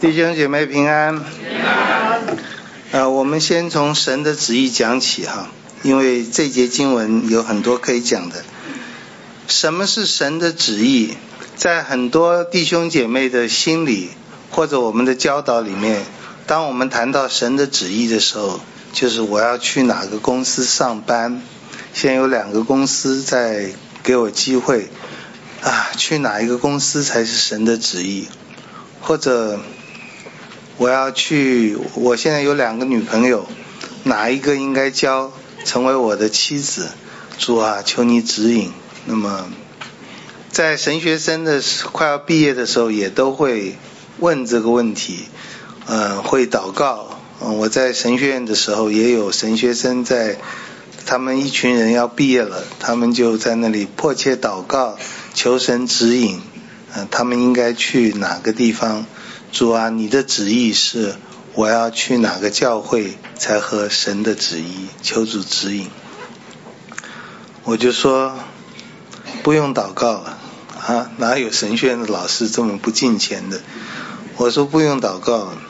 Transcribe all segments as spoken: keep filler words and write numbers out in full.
弟兄姐妹平安。呃，我们先从神的旨意讲起哈，因为这节经文有很多可以讲的。什么是神的旨意？在很多弟兄姐妹的心里或者我们的教导里面，当我们谈到神的旨意的时候，就是我要去哪个公司上班，现在有两个公司在给我机会啊，去哪一个公司才是神的旨意？或者我要去，我现在有两个女朋友，哪一个应该交成为我的妻子？主啊，求你指引。那么在神学生的快要毕业的时候也都会问这个问题，呃，会祷告。嗯，我在神学院的时候也有神学生在，他们一群人要毕业了，他们就在那里迫切祷告，求神指引，呃，他们应该去哪个地方？主啊，你的旨意是我要去哪个教会才合神的旨意？求主指引。我就说不用祷告了啊，哪有神学院的老师这么不敬虔的？我说不用祷告了。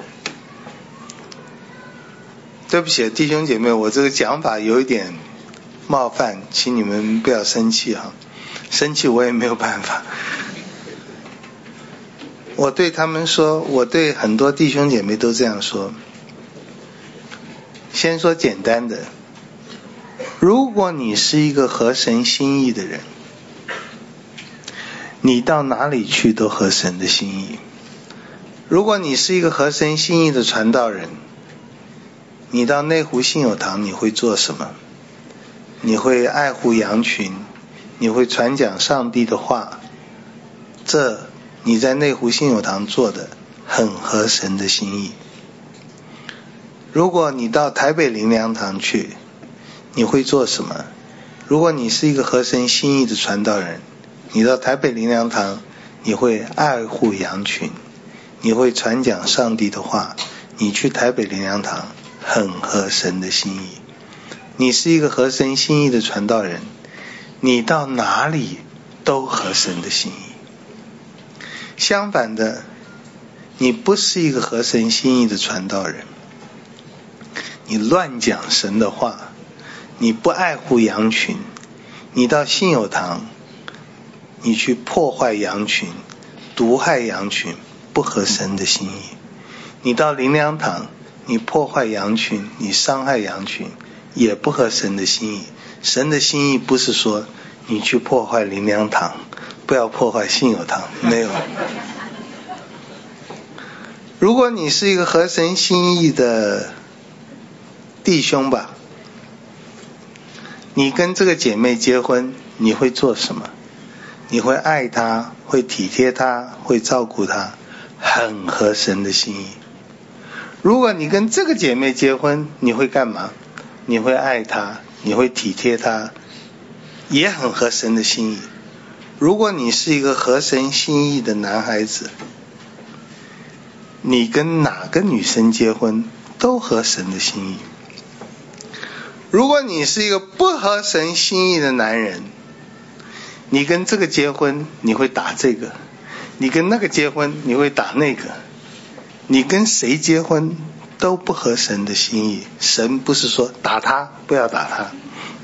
对不起弟兄姐妹，我这个讲法有一点冒犯，请你们不要生气哈，生气我也没有办法。我对他们说，我对很多弟兄姐妹都这样说。先说简单的，如果你是一个合神心意的人，你到哪里去都合神的心意。如果你是一个合神心意的传道人，你到内湖信友堂你会做什么？你会爱护羊群，你会传讲上帝的话，这你在内湖信友堂做的很合神的心意。如果你到台北灵粮堂去，你会做什么？如果你是一个合神心意的传道人，你到台北灵粮堂，你会爱护羊群，你会传讲上帝的话，你去台北灵粮堂很合神的心意。你是一个合神心意的传道人，你到哪里都合神的心意。相反的，你不是一个合神心意的传道人，你乱讲神的话，你不爱护羊群，你到信友堂你去破坏羊群，毒害羊群，不合神的心意。你到灵粮堂你破坏羊群，你伤害羊群，也不合神的心意。神的心意不是说你去破坏灵粮堂，不要破坏信友堂，没有。如果你是一个合神心意的弟兄吧，你跟这个姐妹结婚，你会做什么？你会爱她，会体贴她，会照顾她，很合神的心意。如果你跟这个姐妹结婚，你会干嘛？你会爱她，你会体贴她，也很合神的心意。如果你是一个合神心意的男孩子，你跟哪个女生结婚都合神的心意。如果你是一个不合神心意的男人，你跟这个结婚你会打这个，你跟那个结婚你会打那个，你跟谁结婚都不合神的心意。神不是说打他，不要打他。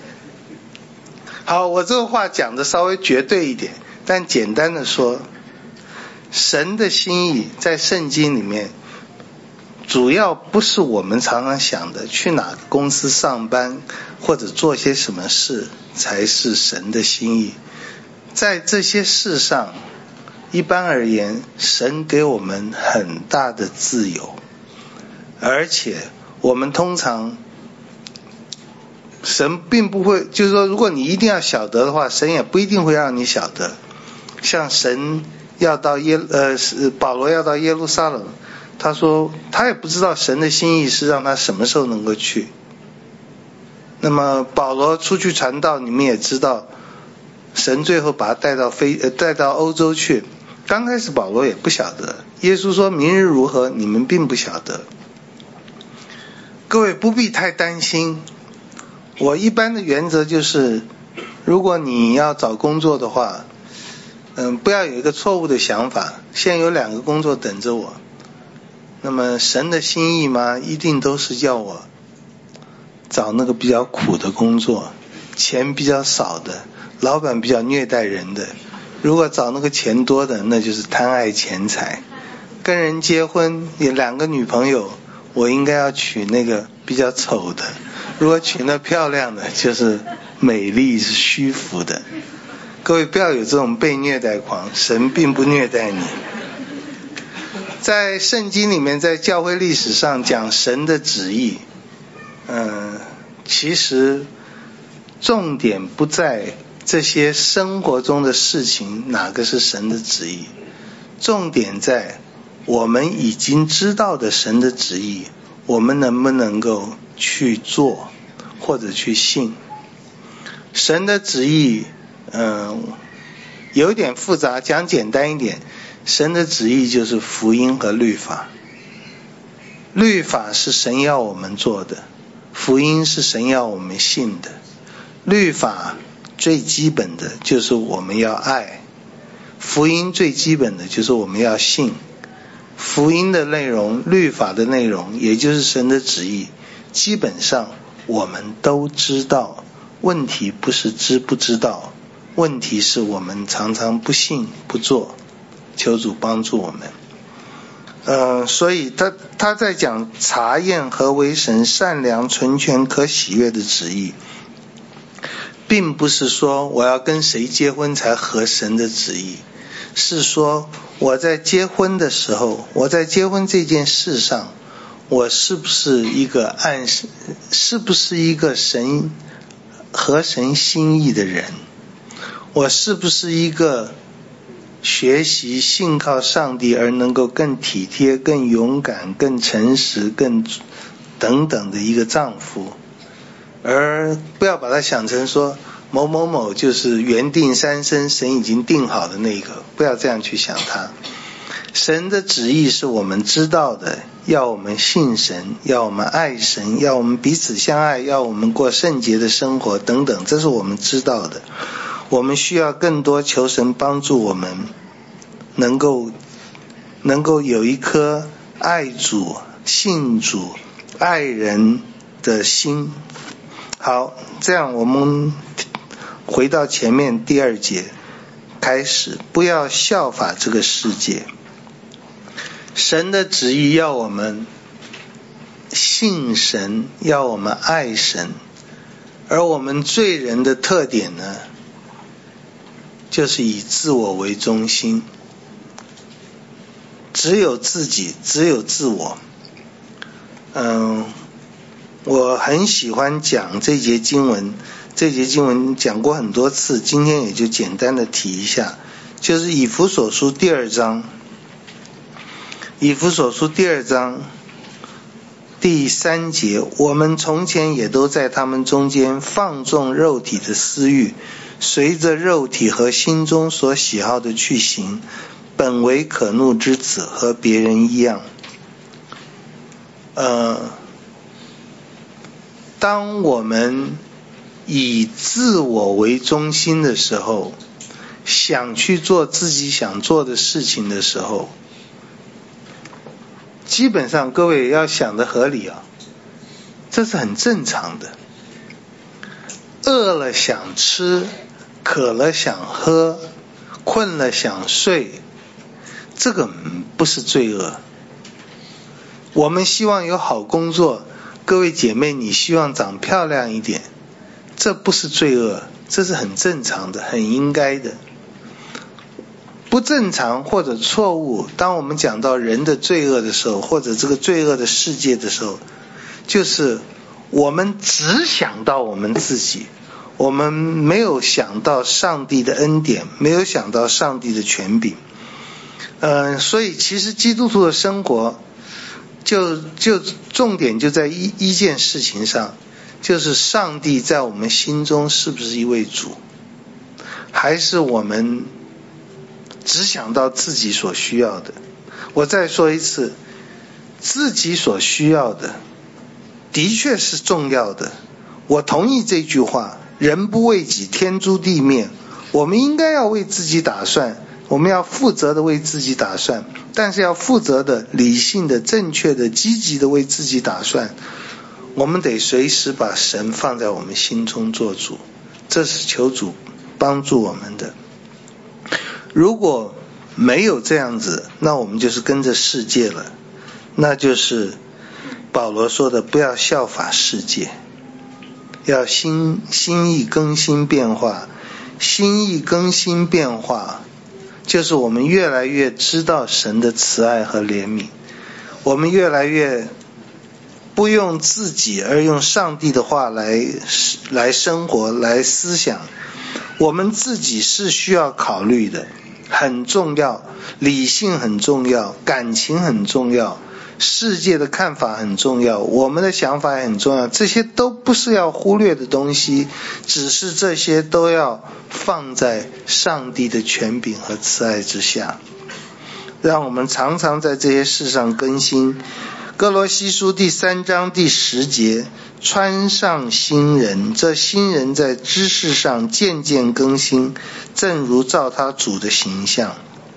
好，我这个话讲的稍微绝对一点，但简单的说，神的心意在圣经里面主要不是我们常常想的去哪个公司上班或者做些什么事才是神的心意。在这些事上，一般而言，神给我们很大的自由，而且我们通常神并不会，就是说如果你一定要晓得的话，神也不一定会让你晓得。像神要到耶呃保罗要到耶路撒冷，他说他也不知道神的心意是让他什么时候能够去。那么保罗出去传道，你们也知道，神最后把他带到非呃带到欧洲去。刚开始保罗也不晓得，耶稣说明日如何，你们并不晓得。各位不必太担心。我一般的原则就是，如果你要找工作的话，嗯，不要有一个错误的想法。现在有两个工作等着我， 那么神的心意嘛，一定都是要我找那个比较苦的工作，钱比较少的，老板比较虐待人的。如果找那个钱多的，那就是贪爱钱财。跟人结婚有两个女朋友，我应该要娶那个比较丑的，如果娶那漂亮的，就是美丽是虚浮的。各位不要有这种被虐待狂，神并不虐待你。在圣经里面，在教会历史上讲神的旨意，嗯，其实重点不在这些生活中的事情哪个是神的旨意，重点在我们已经知道的神的旨意，我们能不能够去做或者去信。神的旨意嗯，有点复杂，讲简单一点，神的旨意就是福音和律法。律法是神要我们做的，福音是神要我们信的。律法最基本的就是我们要爱，福音最基本的就是我们要信。福音的内容，律法的内容，也就是神的旨意，基本上我们都知道。问题不是知不知道，问题是我们常常不信不做。求主帮助我们。呃，所以他他在讲查验何为神善良纯全可喜悦的旨意，并不是说我要跟谁结婚才合神的旨意，是说我在结婚的时候，我在结婚这件事上，我是不是一个按是不是一个神合神心意的人，我是不是一个学习信靠上帝而能够更体贴更勇敢更诚实更等等的一个丈夫。而不要把它想成说某某某就是缘定三生，神已经定好的那个，不要这样去想它。神的旨意是我们知道的，要我们信神，要我们爱神，要我们彼此相爱，要我们过圣洁的生活等等，这是我们知道的。我们需要更多求神帮助我们能够能够有一颗爱主信主爱人的心。好，这样我们回到前面第二节开始，不要效法这个世界。神的旨意要我们信神，要我们爱神，而我们罪人的特点呢，就是以自我为中心，只有自己，只有自我。嗯，我很喜欢讲这节经文，这节经文讲过很多次，今天也就简单的提一下，就是以弗所书第二章，以弗所书第二章第三节，我们从前也都在他们中间放纵肉体的私欲，随着肉体和心中所喜好的去行，本为可怒之子，和别人一样。呃，当我们以自我为中心的时候，想去做自己想做的事情的时候，基本上各位要想的合理啊，这是很正常的。饿了想吃，渴了想喝，困了想睡，这个不是罪恶。我们希望有好工作，各位姐妹你希望长漂亮一点，这不是罪恶，这是很正常的，很应该的。不正常或者错误，当我们讲到人的罪恶的时候，或者这个罪恶的世界的时候，就是我们只想到我们自己，我们没有想到上帝的恩典，没有想到上帝的权柄。呃，所以其实基督徒的生活就就重点就在一一件事情上，就是上帝在我们心中是不是一位主，还是我们只想到自己所需要的。我再说一次，自己所需要的的确是重要的，我同意这句话，人不为己天诛地灭，我们应该要为自己打算， 我们要负责的为自己打算，但是要负责的、理性的、正确的、积极的为自己打算。我们得随时把神放在我们心中做主，这是求主帮助我们的。如果没有这样子，那我们就是跟着世界了，那就是保罗说的，不要效法世界，要心心意更新变化。心意更新变化就是我们越来越知道神的慈爱和怜悯，我们越来越不用自己而用上帝的话来来生活来思想。我们自己是需要考虑的，很重要，理性很重要，感情很重要，世界的看法很重要，我们的想法也很重要，这些都不是要忽略的东西，只是这些都要放在上帝的权柄和慈爱之下，让我们常常在这些事上更新。哥罗西书第三章第十节，穿上新人，这新人在知识上渐渐更新，正如照他主的形象。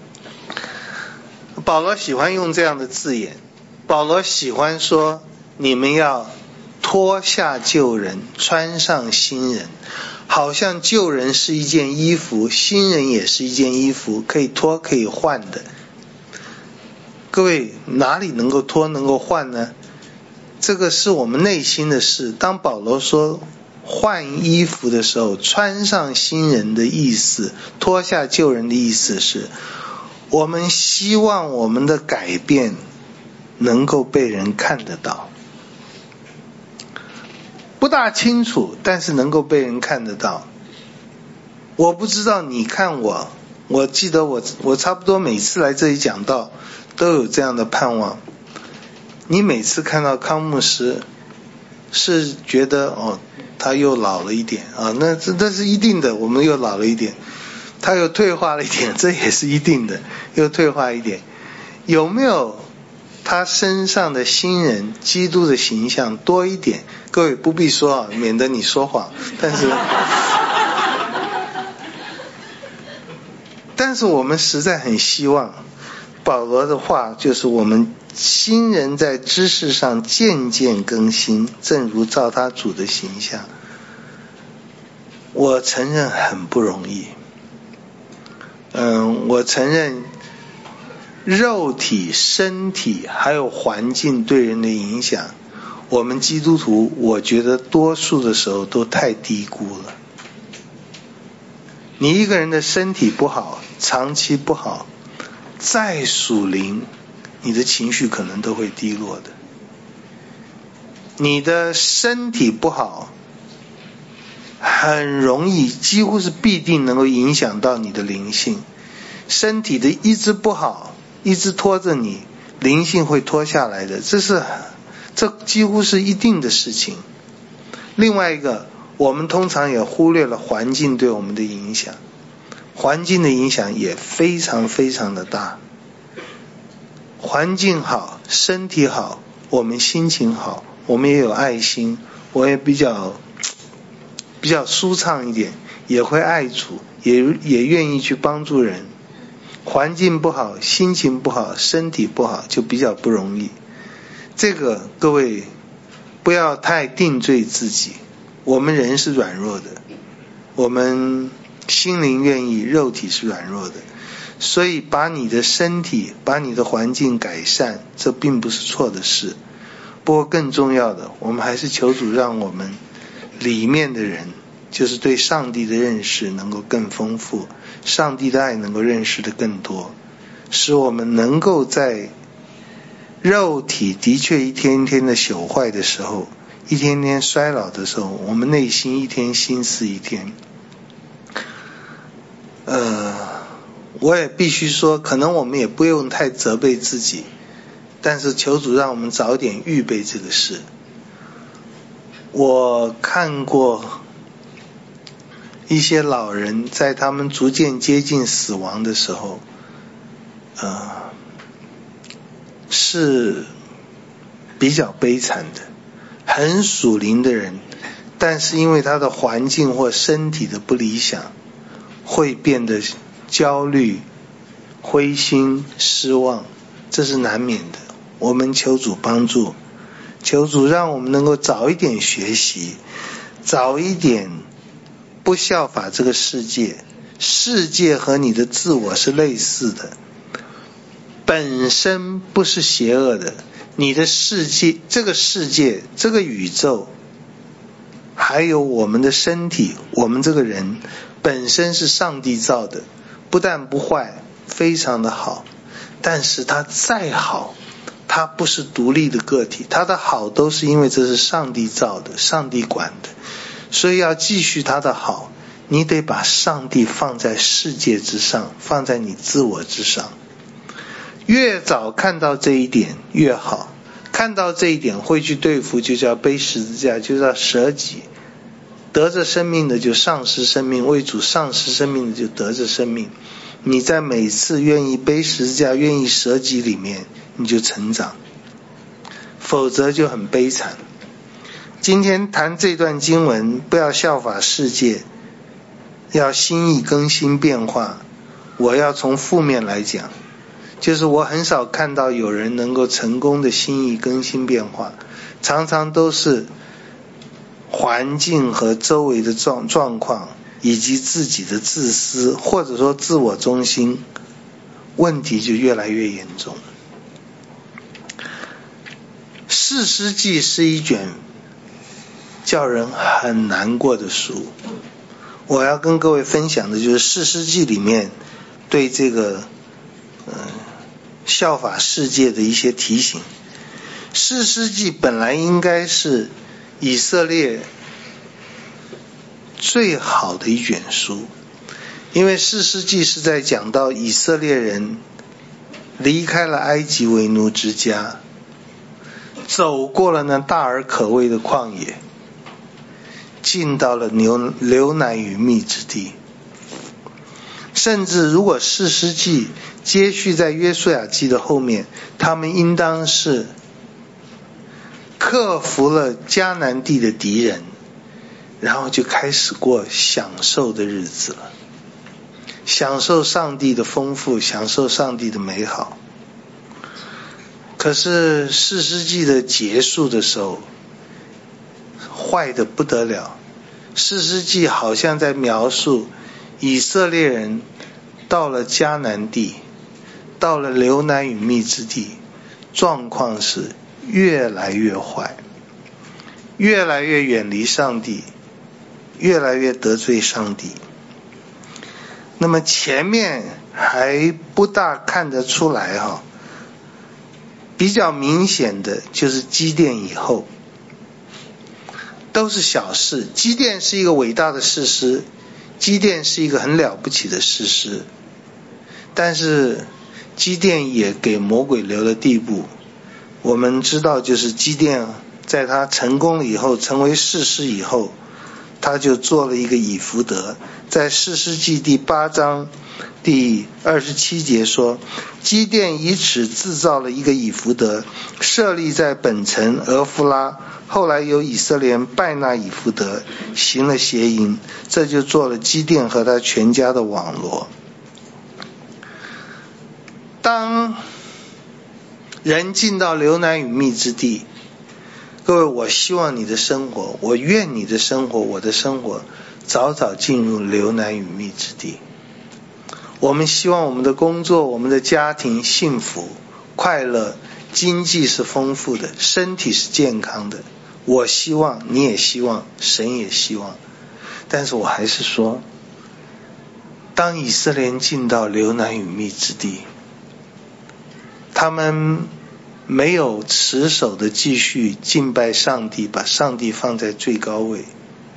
保罗喜欢用这样的字眼，保罗喜欢说你们要脱下旧人，穿上新人，好像旧人是一件衣服，新人也是一件衣服，可以脱可以换的。各位，哪里能够脱能够换呢？这个是我们内心的事。当保罗说换衣服的时候，穿上新人的意思，脱下旧人的意思是，我们希望我们的改变能够被人看得到，不大清楚，但是能够被人看得到。我不知道你看我，我记得我我差不多每次来这里讲道都有这样的盼望。你每次看到康牧师是觉得哦，他又老了一点啊，那这这是一定的，我们又老了一点。他又退化了一点，这也是一定的，又退化一点。有没有他身上的新人基督的形象多一点？各位不必说啊，免得你说谎。但是但是我们实在很希望，保罗的话就是我们新人在知识上渐渐更新，正如照他主的形象。我承认很不容易，嗯，我承认肉体、身体还有环境对人的影响，我们基督徒我觉得多数的时候都太低估了。你一个人的身体不好，长期不好，再属灵，你的情绪可能都会低落的。你的身体不好，很容易，几乎是必定能够影响到你的灵性。身体的一直不好，一直拖着你，灵性会拖下来的，这是这几乎是一定的事情。另外一个，我们通常也忽略了环境对我们的影响，环境的影响也非常非常的大。环境好，身体好，我们心情好，我们也有爱心，我也比较比较舒畅一点，也会爱主，也也愿意去帮助人。环境不好，心情不好，身体不好，就比较不容易。这个各位不要太定罪自己，我们人是软弱的，我们心灵愿意，肉体是软弱的，所以把你的身体，把你的环境改善，这并不是错的事。不过更重要的，我们还是求主让我们里面的人，就是对上帝的认识能够更丰富，上帝的爱能够认识的更多，使我们能够在肉体的确一天一天的朽坏的时候，一天天衰老的时候，我们内心一天心思一天。呃，我也必须说，可能我们也不用太责备自己，但是求主让我们早点预备这个事。我看过一些老人在他们逐渐接近死亡的时候，呃，是比较悲惨的，很属灵的人，但是因为他的环境或身体的不理想，会变得焦虑、 灰心失望，这是难免的。我们求主帮助，求主让我们能够早一点学习，早一点不效法这个世界。世界和你的自我是类似的，本身不是邪恶的。你的世界，这个世界，这个宇宙，还有我们的身体，我们这个人本身是上帝造的，不但不坏，非常的好。但是它再好，它不是独立的个体，它的好都是因为这是上帝造的，上帝管的。所以要继续它的好，你得把上帝放在世界之上，放在你自我之上。越早看到这一点越好，看到这一点会去对付，就叫背十字架，就叫舍己。得着生命的就丧失生命，为主丧失生命的就得着生命。你在每次愿意背十字架，愿意舍己里面，你就成长，否则就很悲惨。今天谈这段经文，不要效法世界，要心意更新变化。我要从负面来讲，就是我很少看到有人能够成功的心意更新变化，常常都是环境和周围的状状况，以及自己的自私，或者说自我中心，问题就越来越严重。士师记是一卷叫人很难过的书，我要跟各位分享的就是士师记里面对这个呃效法世界的一些提醒。士师记本来应该是以色列最好的一卷书，因为士师记是在讲到以色列人离开了埃及为奴之家，走过了那大而可畏的旷野，进到了牛流奶与蜜之地。甚至如果士师记接续在约书亚记的后面，他们应当是克服了迦南地的敌人，然后就开始过享受的日子了，享受上帝的丰富，享受上帝的美好。可是士师记的结束的时候坏得不得了，士师记好像在描述以色列人到了迦南地，到了流奶与蜜之地，状况是越来越坏，越来越远离上帝，越来越得罪上帝。那么前面还不大看得出来哈，比较明显的就是基甸以后，都是小事。基甸是一个伟大的士师，基甸是一个很了不起的士师，但是基甸也给魔鬼留了地步。我们知道，就是基甸在他成功了以后，成为士师以后，他就做了一个以弗得。在士师记第八章第二十七节说，基甸以此制造了一个以弗得，设立在本城俄弗拉。后来有以色列人拜那以弗得，行了邪淫，这就做了基甸和他全家的网罗。当人进到流奶与蜜之地，各位，我希望你的生活，我愿你的生活，我的生活早早进入流奶与蜜之地。我们希望我们的工作，我们的家庭幸福快乐，经济是丰富的，身体是健康的。我希望，你也希望，神也希望。但是我还是说，当以色列人进到流奶与蜜之地，他们没有持守的继续敬拜上帝，把上帝放在最高位，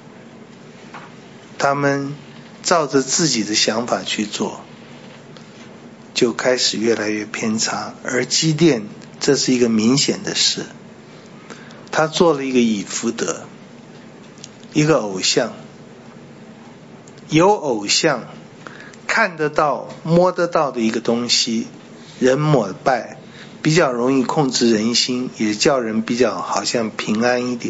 他们照着自己的想法去做，就开始越来越偏差。而基甸这是一个明显的事，他做了一个以弗得，一个偶像。有偶像看得到摸得到的一个东西，人膜拜比较容易控制人心，也叫人比较好像平安一点。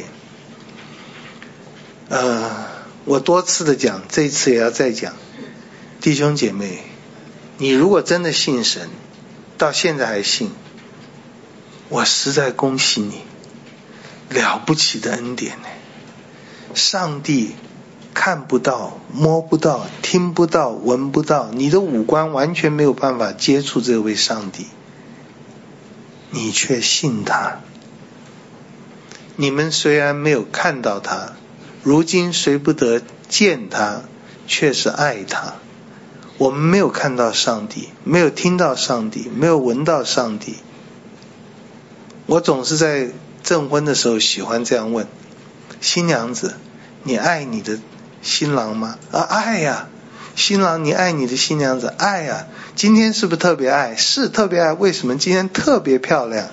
呃，我多次的讲，这一次也要再讲，弟兄姐妹， 你如果真的信神，到现在还信，我实在恭喜你，了不起的恩典呢。上帝看不到、摸不到、听不到、闻不到，你的五官完全没有办法接触这位上帝，你却信他。你们虽然没有看到他，如今虽不得见他，却是爱他。我们没有看到上帝，没有听到上帝，没有闻到上帝。我总是在证婚的时候喜欢这样问新娘子，你爱你的新郎吗？啊，爱呀。新郎，你爱你的新娘子？爱呀。今天是不是特别爱？是特别爱。为什么？今天特别漂亮。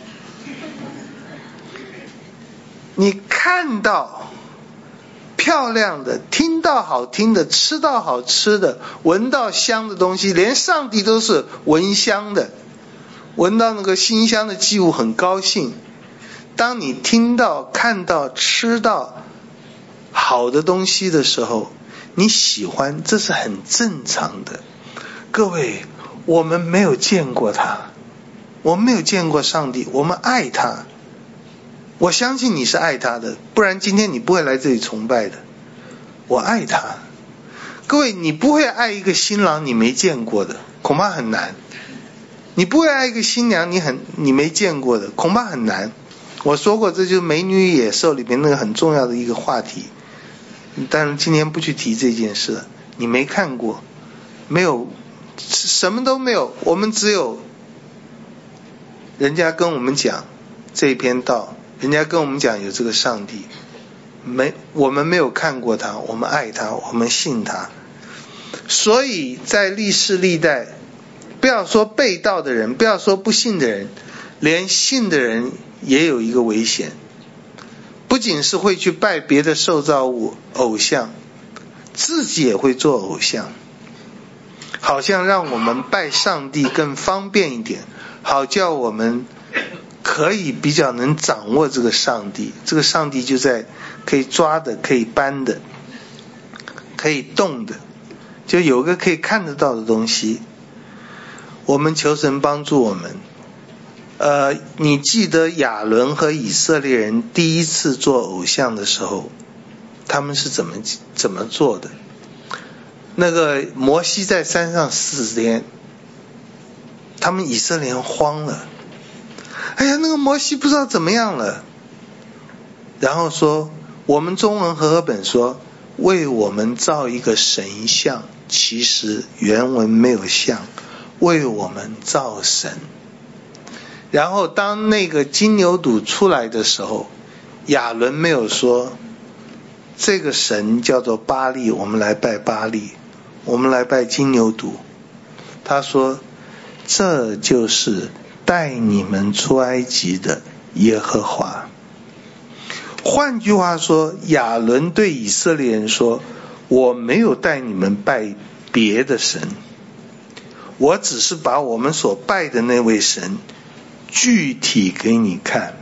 你看到漂亮的，听到好听的，吃到好吃的，闻到香的东西，连上帝都是闻香的，闻到那个馨香的祭物很高兴。当你听到、看到、吃到好的东西的时候，你喜欢，这是很正常的。各位，我们没有见过他，我们没有见过上帝，我们爱他。我相信你是爱他的，不然今天你不会来这里崇拜的。我爱他。各位，你不会爱一个新郎你没见过的，恐怕很难。你不会爱一个新娘你很你没见过的，恐怕很难。我说过，这就是美女与野兽里面那个很重要的一个话题，但是今天不去提这件事。你没看过，没有，什么都没有，我们只有人家跟我们讲这一篇道，人家跟我们讲有这个上帝，没，我们没有看过他，我们爱他，我们信他。所以在历世历代，不要说背道的人，不要说不信的人，连信的人也有一个危险，不仅是会去拜别的受造物偶像，自己也会做偶像，好像让我们拜上帝更方便一点，好叫我们可以比较能掌握这个上帝。这个上帝就在可以抓的，可以搬的，可以动的，就有个可以看得到的东西。我们求神帮助我们。呃，你记得亚伦和以色列人第一次做偶像的时候，他们是怎么怎么做的？那个摩西在山上四十天，他们以色列人慌了。哎呀，那个摩西不知道怎么样了。然后说，我们中文和合本说，为我们造一个神像，其实原文没有像，为我们造神。然后当那个金牛犊出来的时候，亚伦没有说这个神叫做巴力，我们来拜巴力，我们来拜金牛犊。他说这就是带你们出埃及的耶和华。换句话说，亚伦对以色列人说，我没有带你们拜别的神，我只是把我们所拜的那位神具体给你看。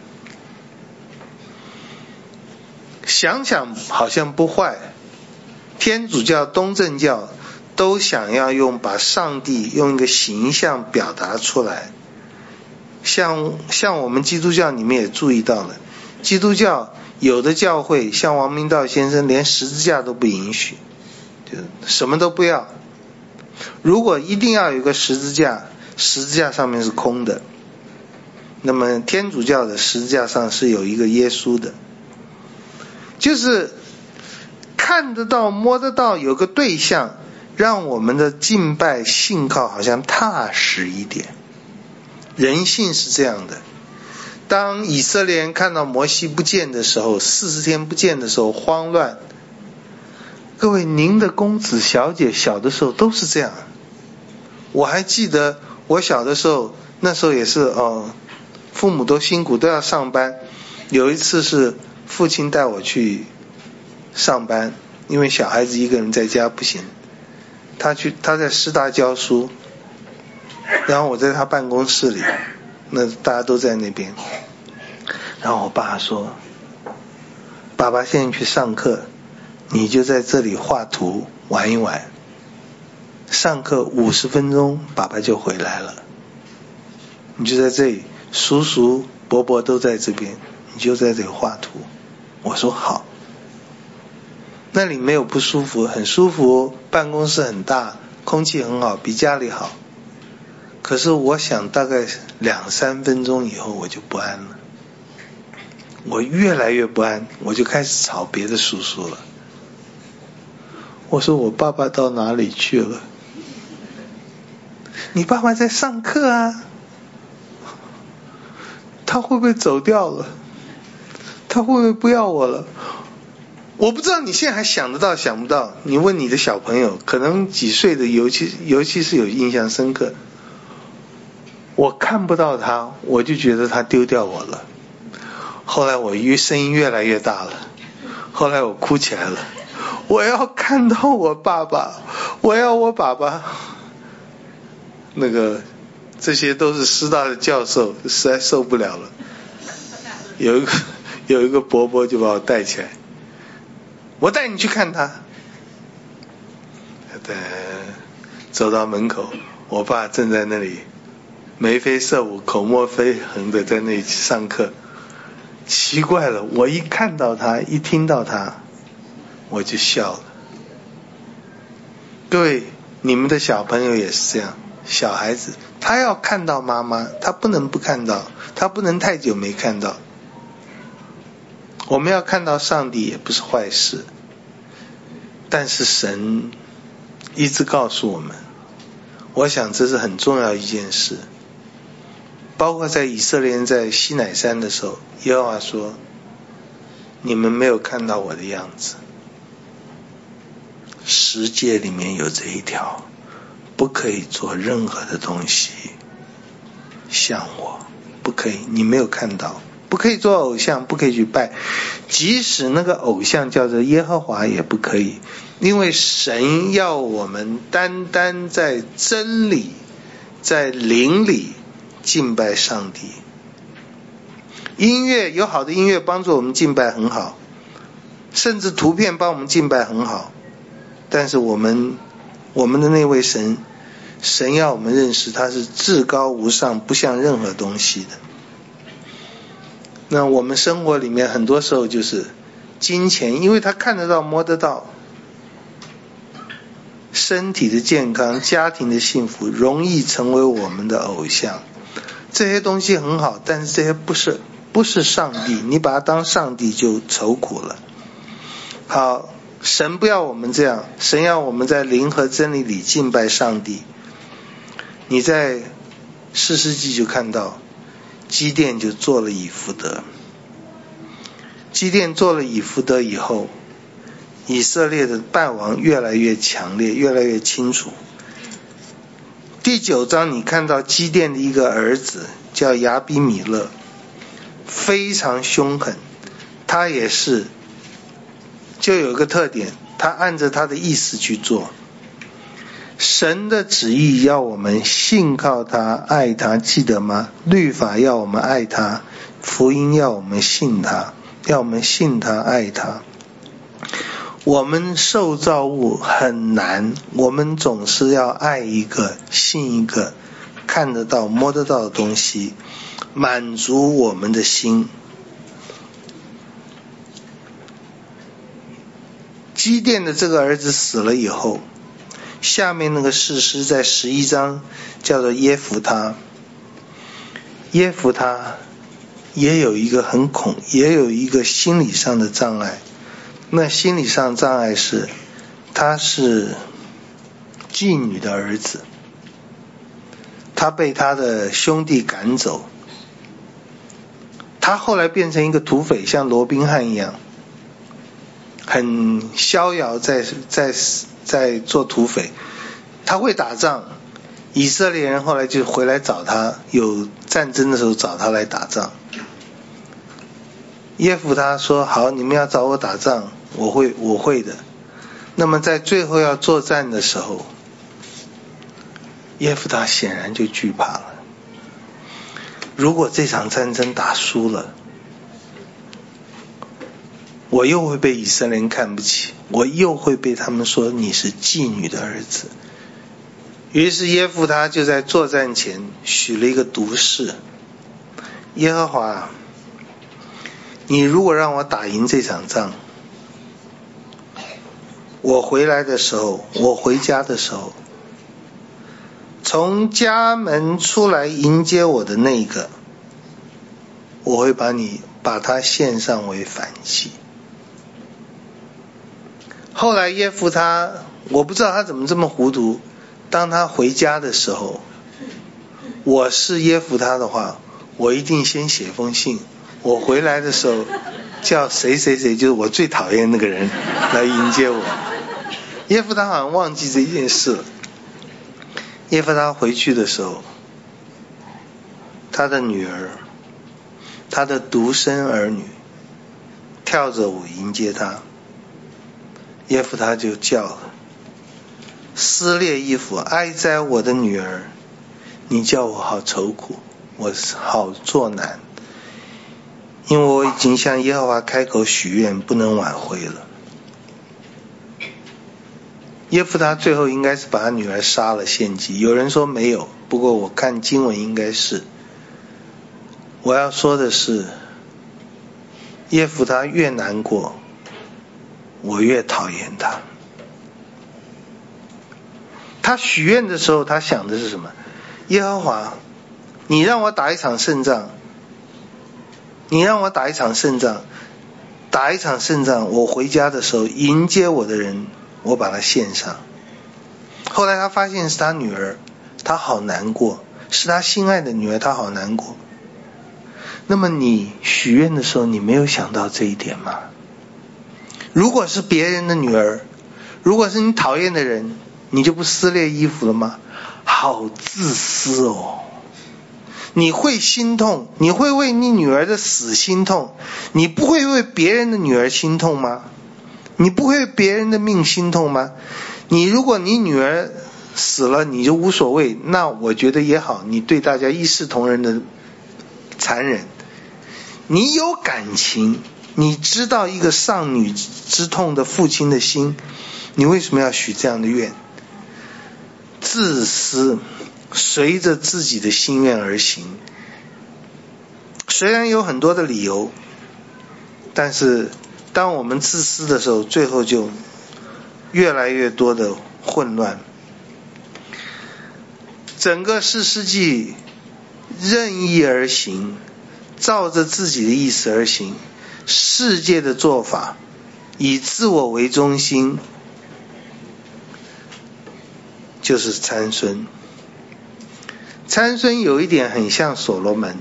想想好像不坏，天主教、东正教都想要用把上帝用一个形象表达出来。像像我们基督教，你们也注意到了，基督教有的教会像王明道先生连十字架都不允许，就什么都不要。如果一定要有一个十字架，十字架上面是空的。那么天主教的十字架上是有一个耶稣的，就是看得到摸得到，有个对象，让我们的敬拜信靠好像踏实一点。人性是这样的，当以色列人看到摩西不见的时候，四十天不见的时候慌乱。各位，您的公子小姐小的时候都是这样。我还记得我小的时候，那时候也是哦，父母都辛苦，都要上班。有一次是父亲带我去上班，因为小孩子一个人在家不行，他去他在师大教书，然后我在他办公室里，那大家都在那边。然后我爸说，爸爸现在去上课，你就在这里画图玩一玩。 上课五十分钟，爸爸就回来了。你就在这里，叔叔伯伯都在这边，你就在这里画图。我说好。那里没有不舒服，很舒服，办公室很大，空气很好，比家里好。可是我想大概两三分钟以后我就不安了，我越来越不安，我就开始吵别的叔叔了。我说我爸爸到哪里去了？你爸爸在上课啊，他会不会走掉了？他会不会不要我了？我不知道你现在还想得到想不到，你问你的小朋友，可能几岁的尤其尤其是有印象深刻。我看不到他，我就觉得他丢掉我了。后来我越声音越来越大了，后来我哭起来了。我要看到我爸爸，我要我爸爸。那个这些都是师大的教授，实在受不了了。有一个有一个伯伯就把我带起来，我带你去看他。对，走到门口，我爸正在那里眉飞色舞、口沫飞横的在那里上课。奇怪了，我一看到他，一听到他，我就笑了。各位，你们的小朋友也是这样，小孩子他要看到妈妈，他不能不看到，他不能太久没看到。我们要看到上帝也不是坏事，但是神一直告诉我们，我想这是很重要一件事。包括在以色列人在西乃山的时候，耶和华说，你们没有看到我的样子。十诫里面有这一条，不可以做任何的东西像我，不可以，你没有看到，不可以做偶像，不可以去拜，即使那个偶像叫做耶和华也不可以，因为神要我们单单在真理，在灵里敬拜上帝。音乐有好的音乐帮助我们敬拜很好，甚至图片帮我们敬拜很好，但是我们我们的那位神，神要我们认识他是至高无上，不像任何东西的。那我们生活里面很多时候就是金钱，因为他看得到摸得到，身体的健康、家庭的幸福容易成为我们的偶像。这些东西很好，但是这些不是不是上帝，你把它当上帝就愁苦了。好，神不要我们这样，神要我们在灵和真理里敬拜上帝。你在士师记就看到基甸就做了以弗得，基甸做了以弗得以后，以色列的败亡越来越强烈，越来越清楚。第九章你看到基甸的一个儿子叫亚比米勒，非常凶狠，他也是就有一个特点，他按着他的意思去做。神的旨意要我们信靠他，爱他，记得吗？律法要我们爱他，福音要我们信他，要我们信他，爱他。我们受造物很难，我们总是要爱一个，信一个，看得到摸得到的东西，满足我们的心。基甸的这个儿子死了以后，下面那个士师在十一章叫做耶弗他，耶弗他也有一个很恐，也有一个心理上的障碍。那心理上障碍是，他是妓女的儿子，他被他的兄弟赶走，他后来变成一个土匪，像罗宾汉一样，很逍遥在在在做土匪。他会打仗，以色列人后来就回来找他，有战争的时候找他来打仗。耶弗他说，好，你们要找我打仗，我会我会的。那么在最后要作战的时候，耶弗他显然就惧怕了。如果这场战争打输了，我又会被以色列人看不起，我又会被他们说你是妓女的儿子。 于是耶夫他就在作战前许了一个毒誓：耶和华，你如果让我打赢这场仗，我回来的时候，我回家的时候，从家门出来迎接我的那个，我会把你把他献上为燔祭。后来耶夫他，我不知道他怎么这么糊涂，当他回家的时候，我是耶夫他的话，我一定先写封信，我回来的时候叫谁谁谁，就是我最讨厌那个人来迎接我。耶夫他好像忘记这件事了。耶夫他回去的时候，他的女儿，他的独生儿女跳着舞迎接他。耶夫他就叫，撕裂衣服，哀哉我的女儿，你叫我好愁苦，我好作难，因为我已经向耶和华开口许愿，不能挽回了。耶夫他最后应该是把他女儿杀了献祭，有人说没有，不过我看经文应该是。我要说的是，耶夫他越难过，我越讨厌他。他许愿的时候，他想的是什么？耶和华，你让我打一场胜仗，你让我打一场胜仗，打一场胜仗，我回家的时候迎接我的人，我把他献上。后来他发现是他女儿，他好难过，是他心爱的女儿，他好难过。那么你许愿的时候，你没有想到这一点吗？如果是别人的女儿，如果是你讨厌的人，你就不撕裂衣服了吗？好自私哦！你会心痛，你会为你女儿的死心痛，你不会为别人的女儿心痛吗？你不会为别人的命心痛吗？你如果你女儿死了你就无所谓，那我觉得也好，你对大家一视同仁的残忍。你有感情，你知道一个丧女之痛的父亲的心，你为什么要许这样的愿？自私，随着自己的心愿而行。虽然有很多的理由，但是当我们自私的时候，最后就越来越多的混乱。整个士师记任意而行，照着自己的意思而行，世界的做法以自我为中心，就是参孙。参孙有一点很像所罗门，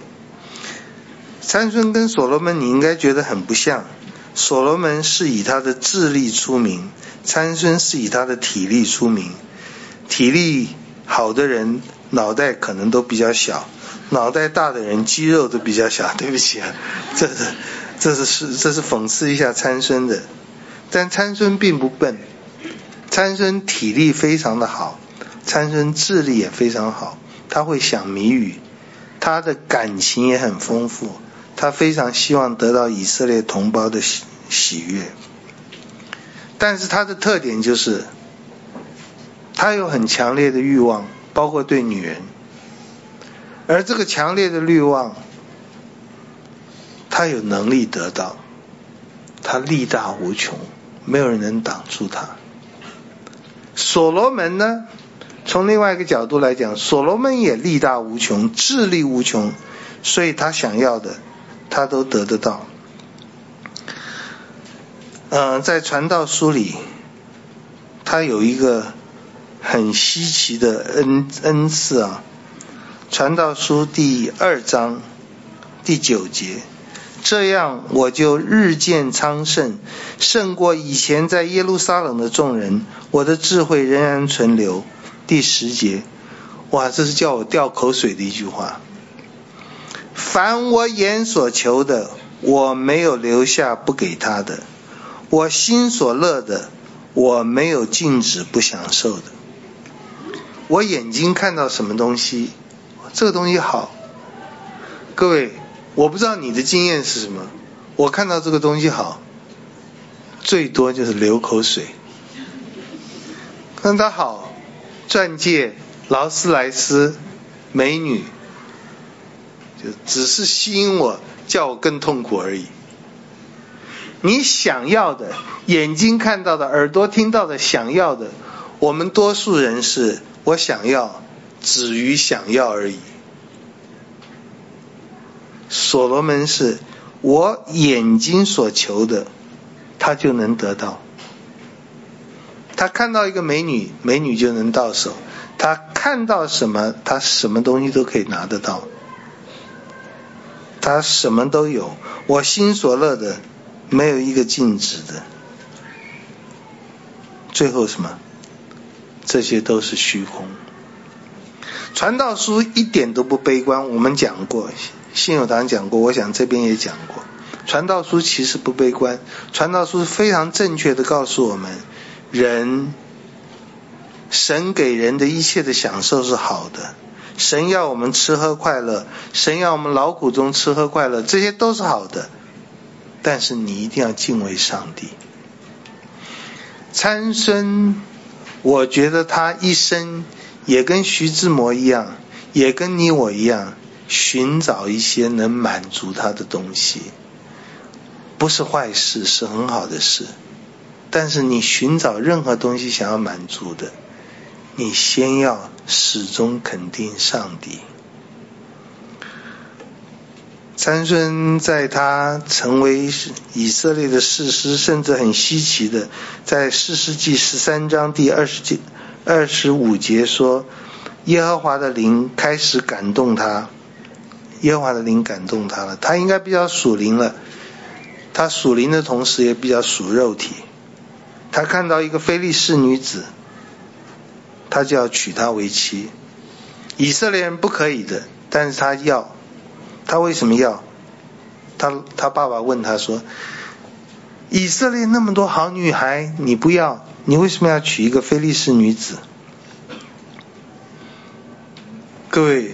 参孙跟所罗门你应该觉得很不像。所罗门是以他的智力出名，参孙是以他的体力出名。体力好的人脑袋可能都比较小，脑袋大的人肌肉都比较小。对不起啊，这是这是这是讽刺一下参孙的。但参孙并不笨，参孙体力非常的好，参孙智力也非常好，他会想谜语，他的感情也很丰富，他非常希望得到以色列同胞的喜喜悦。但是他的特点就是他有很强烈的欲望，包括对女人，而这个强烈的欲望他有能力得到，他力大无穷，没有人能挡住他。所罗门呢，从另外一个角度来讲，所罗门也力大无穷，智力无穷，所以他想要的他都得得到。呃，在传道书里，他有一个很稀奇的恩恩赐啊。传道书第二章第九节，这样我就日渐昌盛，胜过以前在耶路撒冷的众人，我的智慧仍然存留。第十节，哇，这是叫我掉口水的一句话。凡我眼所求的，我没有留下不给他的，我心所乐的，我没有禁止不享受的。我眼睛看到什么东西，这个东西好，各位，我不知道你的经验是什么，我看到这个东西好，最多就是流口水。看它好， 钻戒、劳斯莱斯、美女，就只是吸引我，叫我更痛苦而已。你想要的，眼睛看到的，耳朵听到的，想要的，我们多数人是我想要，止于想要而已。所罗门是我眼睛所求的，他就能得到。他看到一个美女，美女就能到手。他看到什么，他什么东西都可以拿得到。他什么都有，我心所乐的没有一个禁止的。最后什么？这些都是虚空。传道书一点都不悲观，我们讲过，信友堂讲过，我想这边也讲过。传道书其实不悲观，传道书非常正确的告诉我们，人神给人的一切的享受是好的，神要我们吃喝快乐，神要我们劳苦中吃喝快乐，这些都是好的，但是你一定要敬畏上帝。参孙，我觉得他一生也跟徐志摩一样，也跟你我一样，寻找一些能满足他的东西，不是坏事，是很好的事。但是你寻找任何东西想要满足的，你先要始终肯定上帝。参孙在他成为以色列的士师，甚至很稀奇的，在士师记十三章第二十节二十五节说，耶和华的灵开始感动他，耶和华的灵感动他了。他应该比较属灵了，他属灵的同时也比较属肉体。他看到一个非利士女子，他就要娶她为妻。以色列人不可以的，但是他要。他为什么要？他他爸爸问他说，以色列那么多好女孩你不要，你为什么要娶一个非利士女子？各位，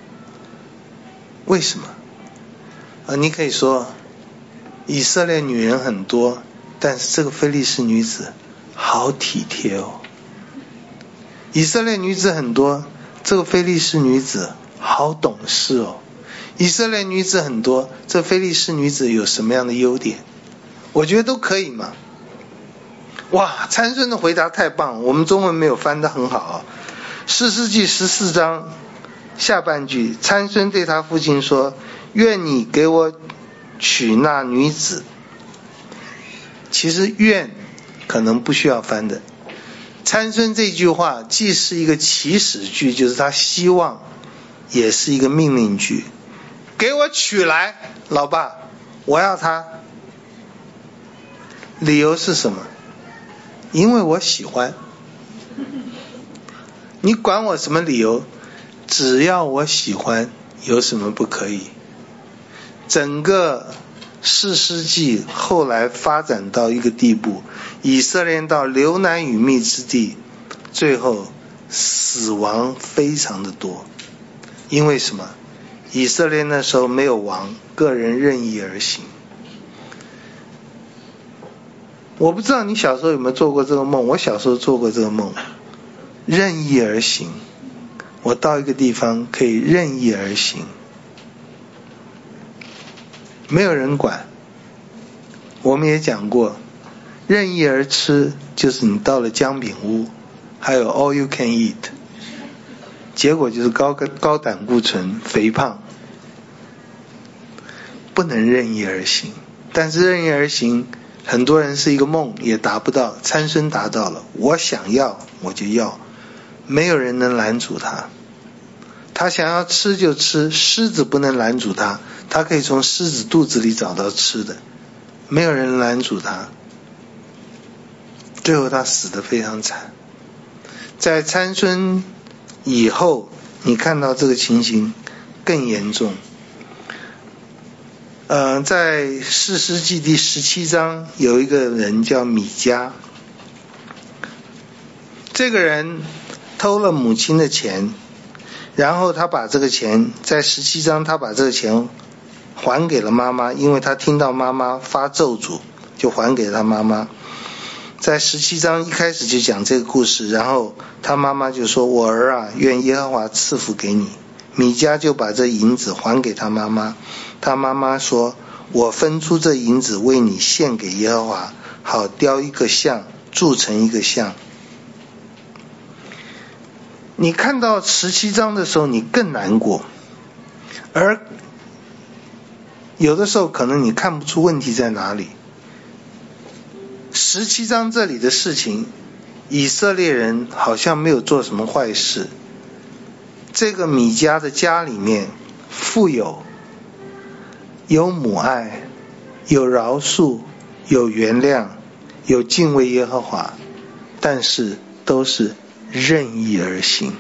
为什么啊？你可以说以色列女人很多，但是这个非利士女子好体贴哦。以色列女子很多，这个非利士女子好懂事哦。以色列女子很多，这非利士女子有什么样的优点？我觉得都可以嘛。哇，参孙的回答太棒，我们中文没有翻得很好啊。士师记十四章下半句，参孙对他父亲说，愿你给我娶那女子。其实愿可能不需要翻的。参孙这句话既是一个祈使句，就是他希望，也是一个命令句。给我娶来，老爸，我要她。理由是什么？因为我喜欢。你管我什么理由，只要我喜欢，有什么不可以？整个士师记后来发展到一个地步，以色列到流奶与蜜之地，最后死亡非常的多。因为什么？以色列那时候没有王，个人任意而行。我不知道你小时候有没有做过这个梦，我小时候做过这个梦，任意而行。我到一个地方可以任意而行，没有人管。我们也讲过，任意而吃就是你到了姜饼屋，还有 all you can eat， 结果就是高高胆固醇、肥胖。不能任意而行，但是任意而行，很多人是一个梦也达不到。参孙达到了，我想要我就要，没有人能拦阻他。他想要吃就吃，狮子不能拦阻他，他可以从狮子肚子里找到吃的，没有人拦阻他。最后他死得非常惨。在参孙以后，你看到这个情形更严重。呃，在士师记第十七章有一个人叫米迦，这个人偷了母亲的钱，然后他把这个钱在十七章他把这个钱还给了妈妈，因为他听到妈妈发咒诅，就还给他妈妈。 在十七章一开始就讲这个故事，然后他妈妈就说，我儿啊，愿耶和华赐福给你。米迦就把这银子还给他妈妈，他妈妈说，我分出这银子为你献给耶和华，好雕一个像，铸成一个像。你看到十七章的时候你更难过，而有的时候可能你看不出问题在哪里。十七章这里的事情，以色列人好像没有做什么坏事。这个米迦的家里面富有，有母爱，有饶恕，有原谅，有敬畏耶和华，但是都是任意而行。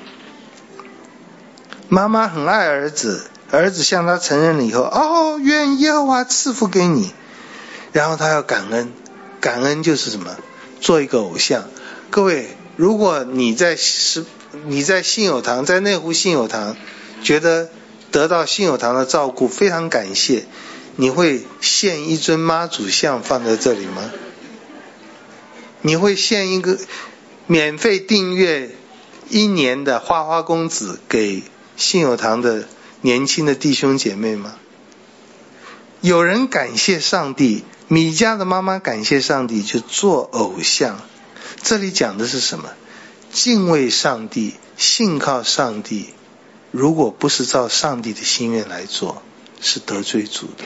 妈妈很爱儿子，儿子向他承认了以后，哦，愿耶和华赐福给你，然后他要感恩。感恩就是什么？做一个偶像。各位，如果你在你在信友堂，在内湖信友堂，觉得得到信友堂的照顾，非常感谢，你会献一尊妈祖像放在这里吗？你会献一个免费订阅一年的花花公子给信友堂的年轻的弟兄姐妹吗？有人感谢上帝，米迦的妈妈感谢上帝，就做偶像。这里讲的是什么？敬畏上帝，信靠上帝，如果不是照上帝的心愿来做，是得罪主的。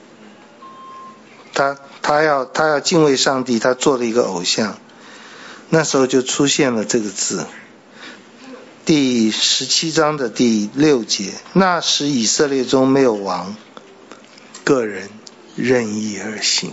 他他要他要敬畏上帝，他做了一个偶像。那时候就出现了这个字，第十七章的第六节，那时以色列中没有王，个人任意而行。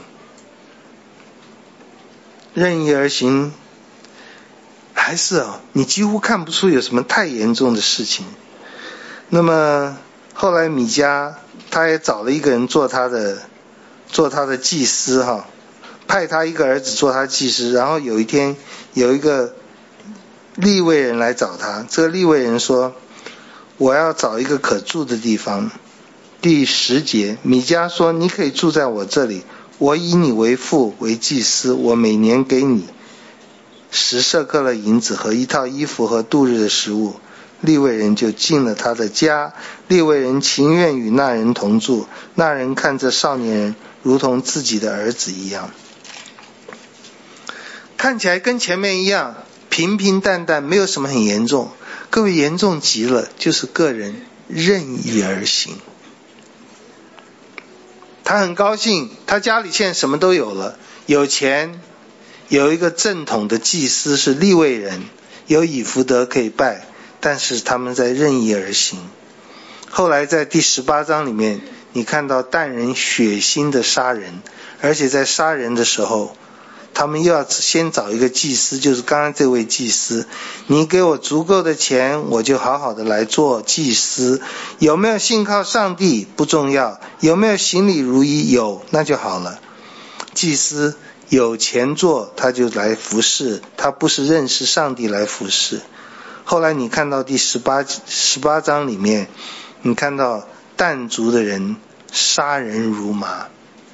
任意而行，还是啊，你几乎看不出有什么太严重的事情。那么后来米迦他也找了一个人做他的做他的祭司哈，派他一个儿子做他祭司。然后有一天有一个利未人来找他，这个利未人说，我要找一个可住的地方。第十节，米迦说，你可以住在我这里，我以你为父为祭司，我每年给你十舍客勒银子和一套衣服和度日的食物。利未人就进了他的家，利未人情愿与那人同住，那人看这少年人如同自己的儿子一样。看起来跟前面一样平平淡淡，没有什么很严重。各位，严重极了，就是个人任意而行。他很高兴，他家里现在什么都有了，有钱，有一个正统的祭司是利未人，有以弗得可以拜，但是他们在任意而行。后来在第十八章里面，你看到但人血腥的杀人，而且在杀人的时候，他们又要先找一个祭司，就是刚刚这位祭司，你给我足够的钱，我就好好的来做祭司。有没有信靠上帝不重要，有没有行礼如仪，有，那就好了。祭司有钱做，他就来服侍，他不是认识上帝来服侍。后来你看到第十八十八章里面，你看到但族的人杀人如麻。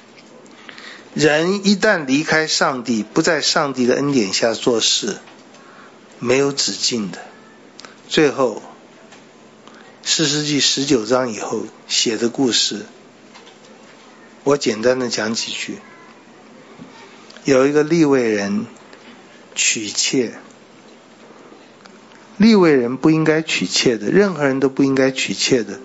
人一旦离开上帝，不在上帝的恩典下做事，没有止境的。最后士师记十九章以后写的故事，我简单的讲几句。有一个利未人娶妾，利未人不应该娶妾的，任何人都不应该娶妾的。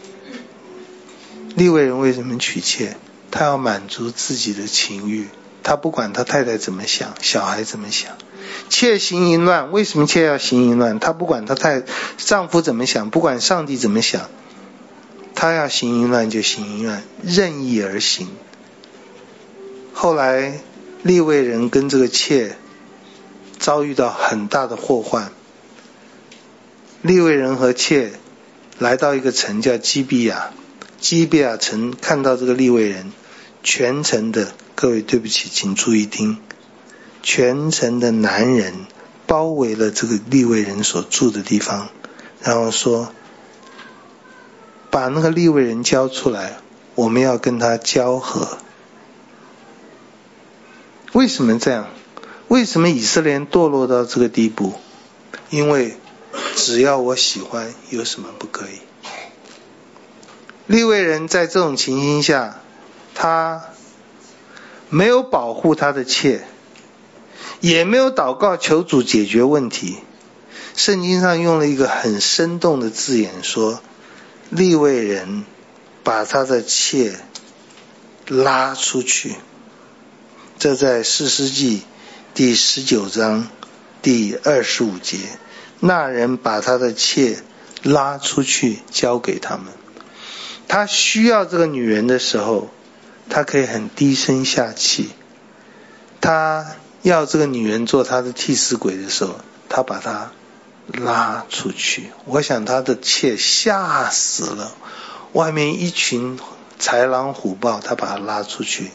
利未人为什么娶妾？他要满足自己的情欲，他不管他太太怎么想，小孩怎么想。妾行淫乱，为什么妾要行淫乱？他不管他太丈夫怎么想，不管上帝怎么想，他要行淫乱就行淫乱，任意而行。后来利未人跟这个妾遭遇到很大的祸患，利未人和妾来到一个城叫基比亚，基比亚城看到这个利未人，全城的，各位对不起，请注意听，全城的男人包围了这个利未人所住的地方，然后说，把那个利未人交出来，我们要跟他交合。为什么这样？ 为什么以色列人堕落到这个地步？因为只要我喜欢，有什么不可以？利未人在这种情形下，他没有保护他的妾，也没有祷告求主解决问题。圣经上用了一个很生动的字眼说，利未人把他的妾拉出去。这在士师记第十九章第二十五节，那人把他的妾拉出去交给他们。他需要这个女人的时候，他可以很低声下气。他要这个女人做他的替死鬼的时候，他把她拉出去。我想他的妾吓死了，外面一群豺狼虎豹，他把她拉出去。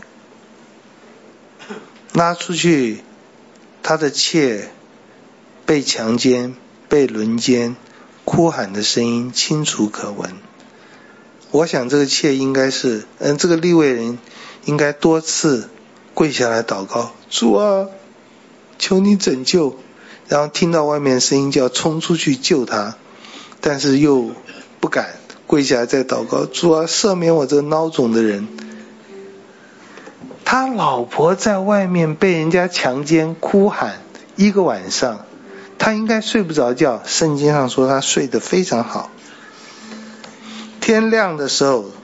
拉出去，他的妾被强奸、被轮奸，哭喊的声音清楚可闻。我想这个妾应该是，嗯，这个利未人应该多次跪下来祷告，主啊，求你拯救。然后听到外面声音就要冲出去救他，但是又不敢跪下来再祷告，主啊，赦免我这个孬种的人。他老婆在外面被人家强奸哭喊一个晚上，他应该睡不着觉，圣经上说他睡得非常好。天亮的时候，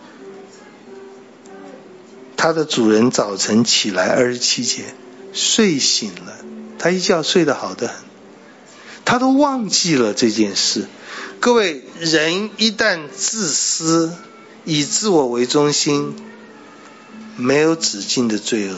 他的主人早晨起来，二十七节睡醒了，他一觉睡得好得很，他都忘记了这件事。各位，人一旦自私，以自我为中心，没有止境的罪恶。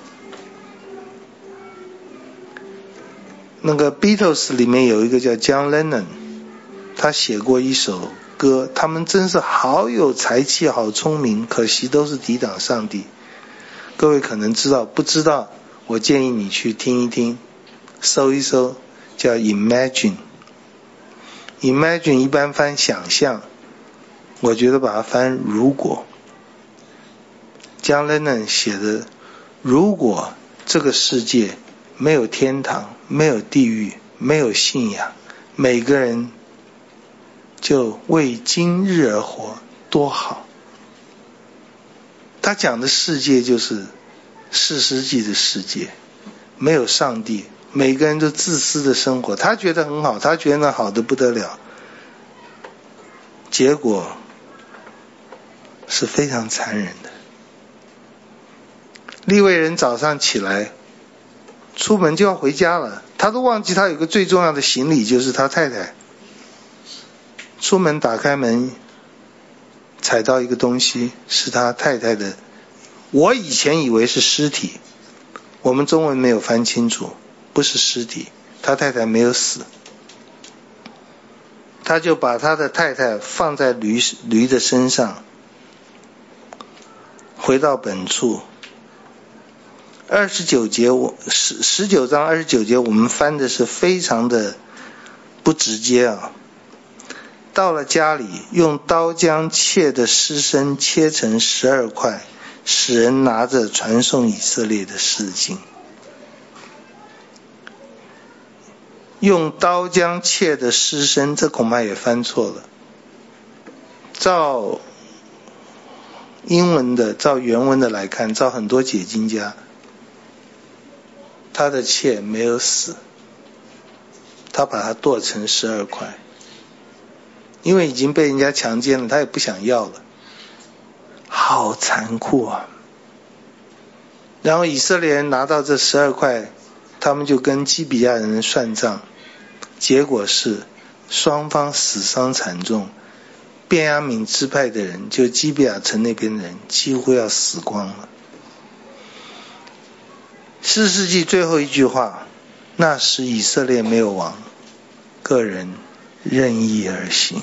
那个 Beatles 里面有一个叫 John Lennon， 他写过一首歌，他们真是好有才气，好聪明，可惜都是抵挡上帝。各位可能知道，不知道我建议你去听一听，搜一搜，叫 Imagine。 Imagine 一般翻想象，我觉得把它翻如果。John Lennon 写的，如果这个世界没有天堂，没有地狱，没有信仰，每个人就为今日而活，多好。他讲的世界就是士师记的世界，没有上帝，每个人都自私的生活，他觉得很好，他觉得那好的不得了，结果是非常残忍的。利未人早上起来出门就要回家了，他都忘记他有个最重要的行李，就是他太太。出门打开门，踩到一个东西，是他太太的。我以前以为是尸体，我们中文没有翻清楚，不是尸体，他太太没有死。他就把他的太太放在驴驴的身上，回到本处。二十九节，我十十九章二十九节，我们翻的是非常的不直接啊。到了家里，用刀将妾的尸身切成十二块，使人拿着传送以色列的示经。用刀将妾的尸身，这恐怕也翻错了。照英文的，照原文的来看，照很多解经家，他的妾没有死，他把它剁成十二块，因为已经被人家强奸了，他也不想要了，好残酷啊！然后以色列人拿到这十二块，他们就跟基比亚人算账，结果是双方死伤惨重，便雅悯支派的人，就基比亚城那边的人，几乎要死光了。士师记最后一句话，那时以色列没有王，个人任意而行。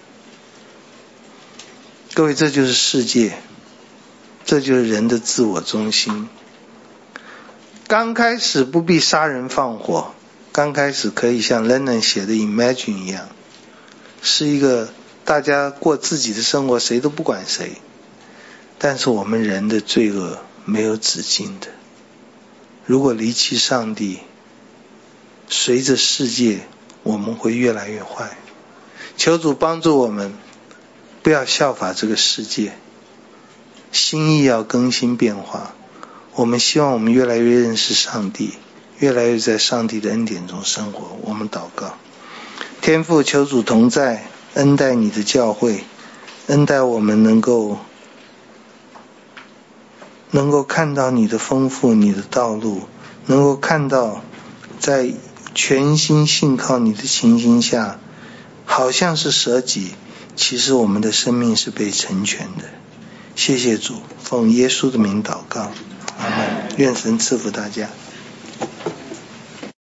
各位，这就是世界，这就是人的自我中心。刚开始不必杀人放火，刚开始可以像 Lennon 写的 Imagine 一样，是一个大家过自己的生活，谁都不管谁。但是我们人的罪恶没有止境的， 如果离弃上帝，随着世界，我们会越来越坏。求主帮助我们，不要效法这个世界，心意要更新变化。我们希望我们越来越认识上帝，越来越在上帝的恩典中生活。我们祷告。天父，求主同在，恩待你的教会，恩待我们能够能够看到你的丰富，你的道路，能够看到在全心信靠你的情形下，好像是舍己，其实我们的生命是被成全的。谢谢主，奉耶稣的名祷告，阿们。愿神赐福大家。